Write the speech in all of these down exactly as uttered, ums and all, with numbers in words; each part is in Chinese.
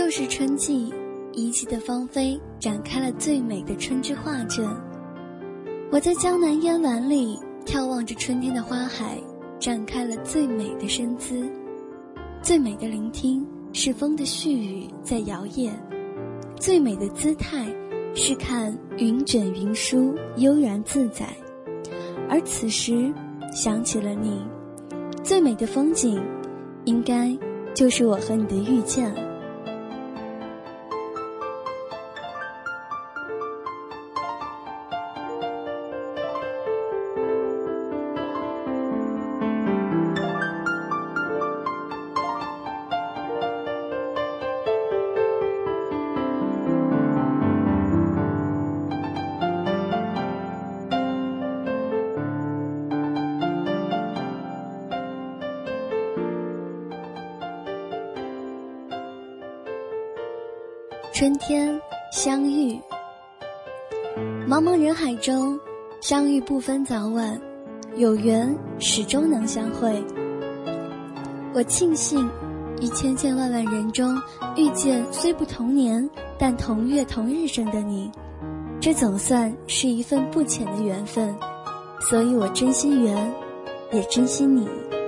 又是春季，一季的芳菲展开了最美的春之画卷。我在江南烟峦里眺望着春天的花海，展开了最美的身姿。最美的聆听是风的絮语在摇曳，最美的姿态是看云卷云舒悠然自在。而此时想起了你，最美的风景应该就是我和你的遇见。春天相遇，茫茫人海中，相遇不分早晚，有缘始终能相会。我庆幸于千千万万人中遇见虽不同年但同月同日生的你，这总算是一份不浅的缘分，所以我珍惜缘，也珍惜你。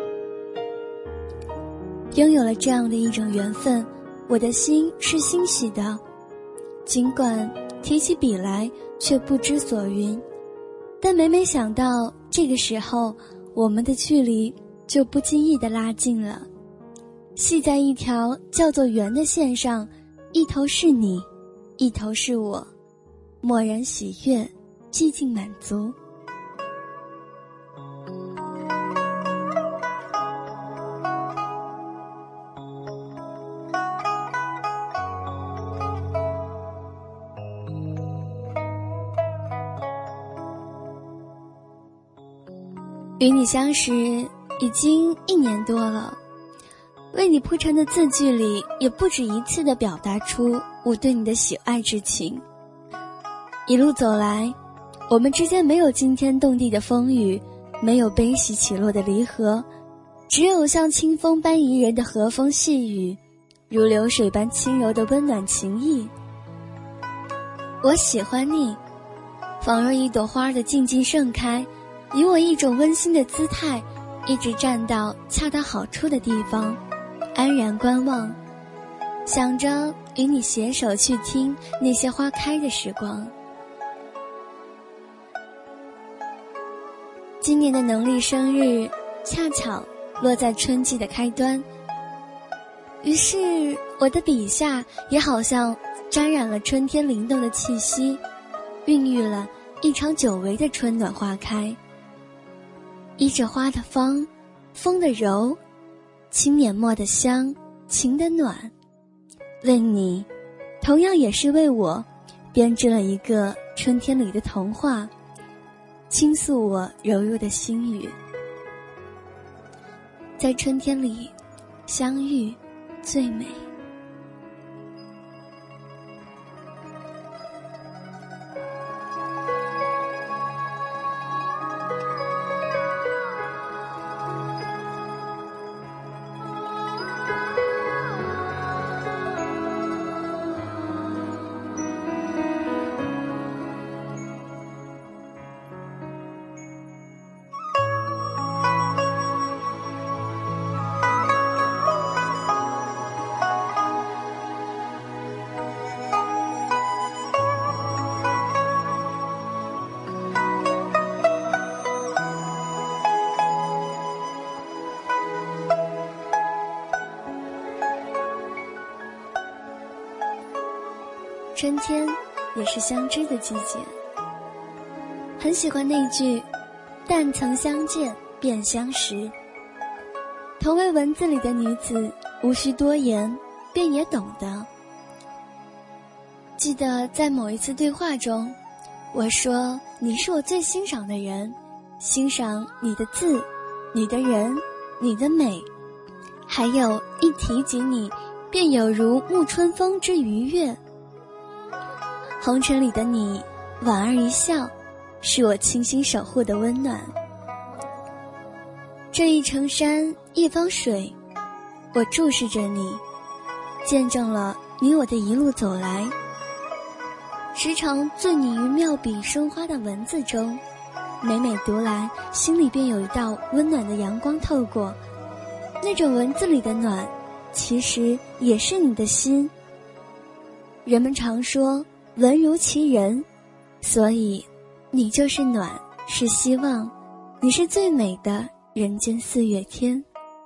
拥有了这样的一种缘分，我的心是欣喜的，尽管提起笔来却不知所云，但每每想到这个时候，我们的距离就不经意地拉近了，系在一条叫做缘的线上，一头是你，一头是我，默然喜悦，寂静满足。与你相识已经一年多了，为你铺陈的字句里也不止一次地表达出我对你的喜爱之情。一路走来，我们之间没有惊天动地的风雨，没有悲喜起落的离合，只有像清风般宜人的和风细雨，如流水般轻柔的温暖情谊。我喜欢你，仿若一朵花的静静盛开，以我一种温馨的姿态，一直站到恰到好处的地方，安然观望，想着与你携手去听那些花开的时光。今年的农历生日恰巧落在春季的开端，于是我的笔下也好像沾染了春天灵动的气息，孕育了一场久违的春暖花开。依着花的芳，风的柔，轻捻墨的香，情的暖，为你，同样也是为我，编织了一个春天里的童话，倾诉我柔柔的心语。在春天里相遇最美。春天也是相知的季节，很喜欢那句但曾相见便相识。同为文字里的女子，无需多言便也懂得。记得在某一次对话中，我说你是我最欣赏的人，欣赏你的字，你的人，你的美，还有一提及你便有如沐春风之愉悦。红尘里的你，莞尔一笑，是我倾心守护的温暖。这一程山，一方水，我注视着你，见证了你我的一路走来，时常醉溺于妙笔生花的文字中，每每读来，心里便有一道温暖的阳光透过。那种文字里的暖，其实也是你的心。人们常说文如其人，所以你就是暖，是希望，你是最美的人间四月天。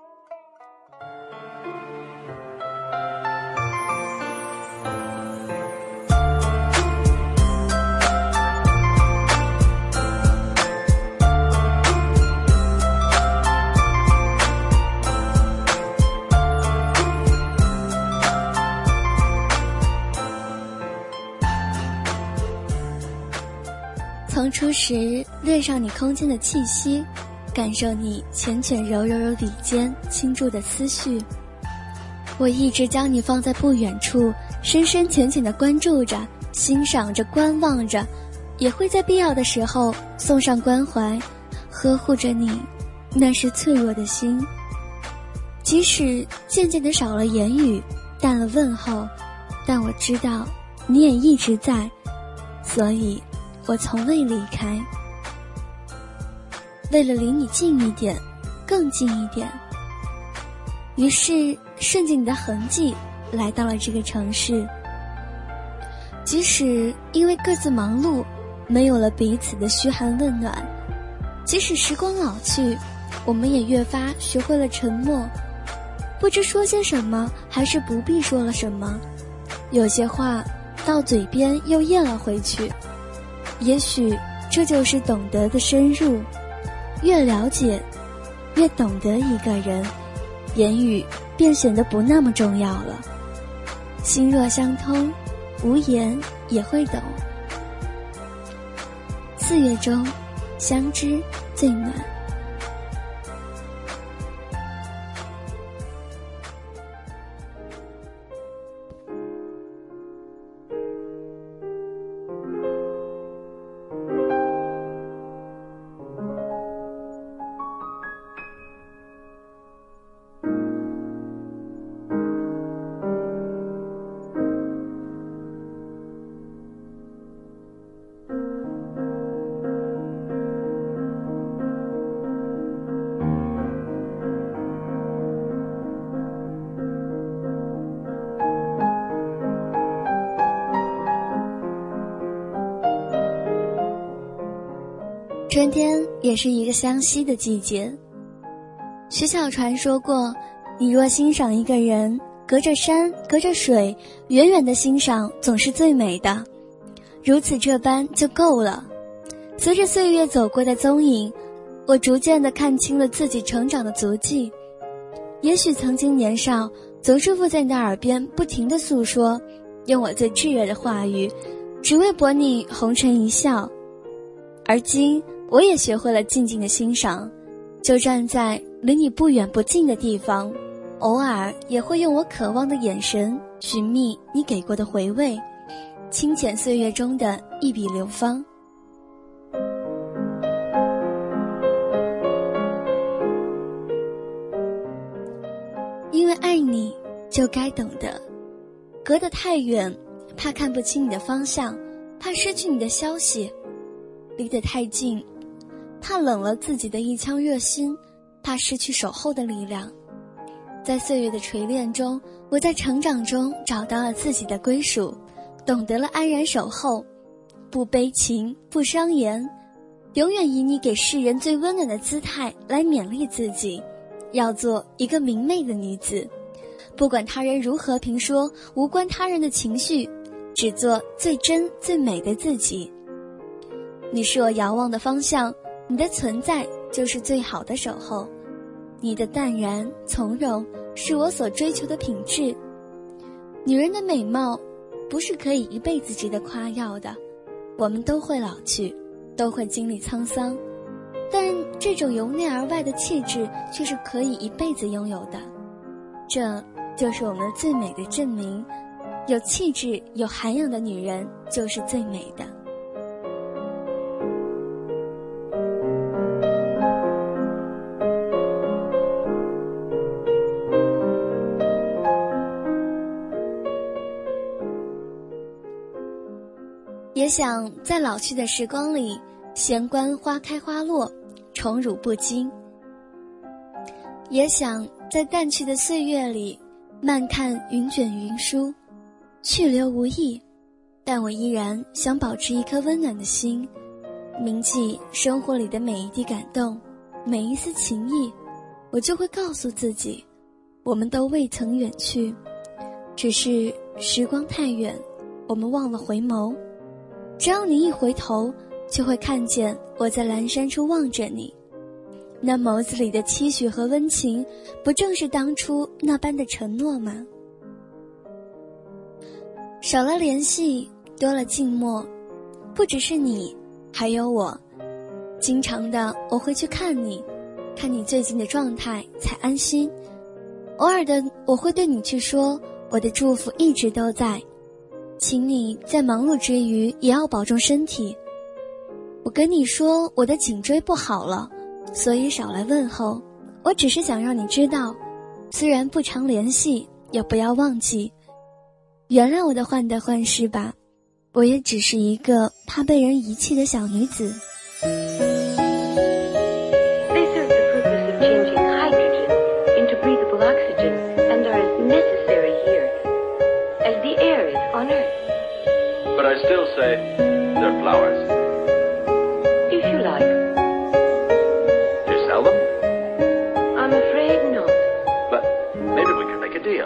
从初时恋上你空间的气息，感受你缱绻柔柔柔笔尖倾注的思绪，我一直将你放在不远处，深深浅浅地关注着，欣赏着，观望着，也会在必要的时候送上关怀，呵护着你那是脆弱的心。即使渐渐地少了言语，淡了问候，但我知道你也一直在，所以我从未离开。为了离你近一点，更近一点，于是顺着你的痕迹来到了这个城市。即使因为各自忙碌，没有了彼此的嘘寒问暖，即使时光老去，我们也越发学会了沉默，不知说些什么，还是不必说了什么。有些话到嘴边又咽了回去，也许这就是懂得的深入，越了解越懂得一个人，言语便显得不那么重要了。心若相通，无言也会懂。四月中，相知最暖。春天也是一个相惜的季节。徐小船说过，你若欣赏一个人，隔着山隔着水，远远的欣赏总是最美的，如此这般就够了。随着岁月走过的踪影，我逐渐地看清了自己成长的足迹。也许曾经年少，总是附在你的耳边不停地诉说，用我最炙热的话语，只为博你红尘一笑。而今我也学会了静静的欣赏，就站在离你不远不近的地方，偶尔也会用我渴望的眼神寻觅你给过的回味，清浅岁月中的一笔流芳。因为爱你，就该懂得，隔得太远，怕看不清你的方向，怕失去你的消息；离得太近，怕冷了自己的一腔热心，怕失去守候的力量。在岁月的锤炼中，我在成长中找到了自己的归属，懂得了安然守候，不悲情，不伤言，永远以你给世人最温暖的姿态来勉励自己，要做一个明媚的女子，不管他人如何评说，无关他人的情绪，只做最真最美的自己。你是我遥望的方向，你的存在就是最好的守候，你的淡然从容是我所追求的品质。女人的美貌不是可以一辈子值得夸耀的，我们都会老去，都会经历沧桑，但这种由内而外的气质却是可以一辈子拥有的。这就是我们最美的证明，有气质有涵养的女人就是最美的。 想在老去的时光里闲观花开花落，宠辱不惊，也想在淡去的岁月里慢看云卷云舒，去留无意，但我依然想保持一颗温暖的心，铭记生活里的每一滴感动，每一丝情谊。我就会告诉自己，我们都未曾远去，只是时光太远，我们忘了回眸。只要你一回头，就会看见我在阑珊处望着你，那眸子里的期许和温情，不正是当初那般的承诺吗？少了联系，多了静默，不只是你，还有我。经常的我会去看你，看你最近的状态才安心。偶尔的我会对你去说，我的祝福一直都在，请你在忙碌之余也要保重身体。我跟你说我的颈椎不好了，所以少来问候。我只是想让你知道，虽然不常联系，也不要忘记，原谅我的患得患失吧，我也只是一个怕被人遗弃的小女子。 But I still say they're flowers. If you like. Do you sell them? I'm afraid not. But maybe we could make a deal.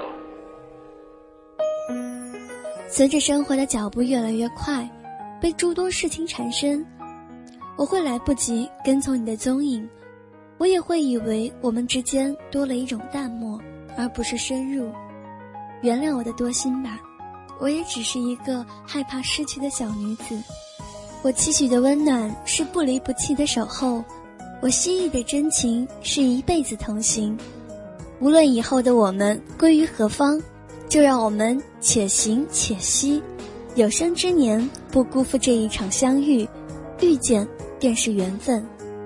随着生活的脚步越来越快，被诸多事情缠身，我会来不及跟从你的踪影，我也会以为我们之间多了一种淡漠，而不是深入。原谅我的多心吧，我也只是一个害怕失去的小女子。我期许的温暖是不离不弃的守候，我希冀的真情是一辈子同行。无论以后的我们归于何方，就让我们且行且惜，有生之年不辜负这一场相遇，遇见便是缘分。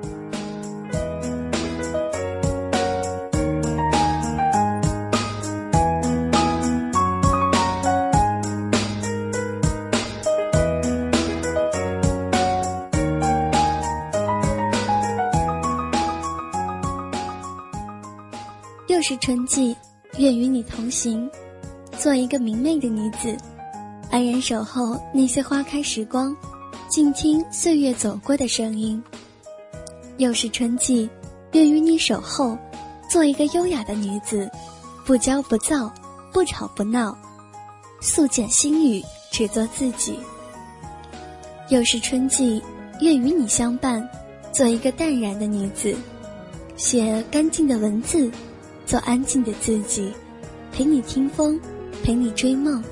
又是春季，愿与你同行，做一个明媚的女子，安然守候那些花开时光，静听岁月走过的声音。又是春季，愿与你守候，做一个优雅的女子，不骄不躁，不吵不闹，素简心语，只做自己。又是春季，愿与你相伴，做一个淡然的女子，写干净的文字，做安静的自己，陪你听风，陪你追梦。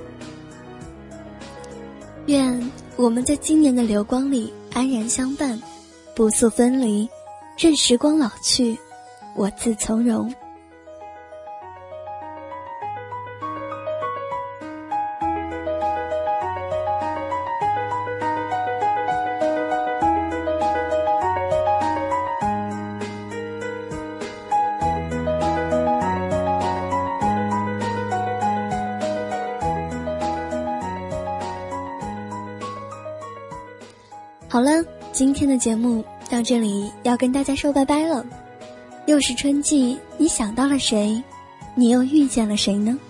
愿我们在今年的流光里安然相伴，不诉分离，任时光老去，我自从容。好了，今天的节目到这里要跟大家说拜拜了。又是春季，你想到了谁？你又遇见了谁呢？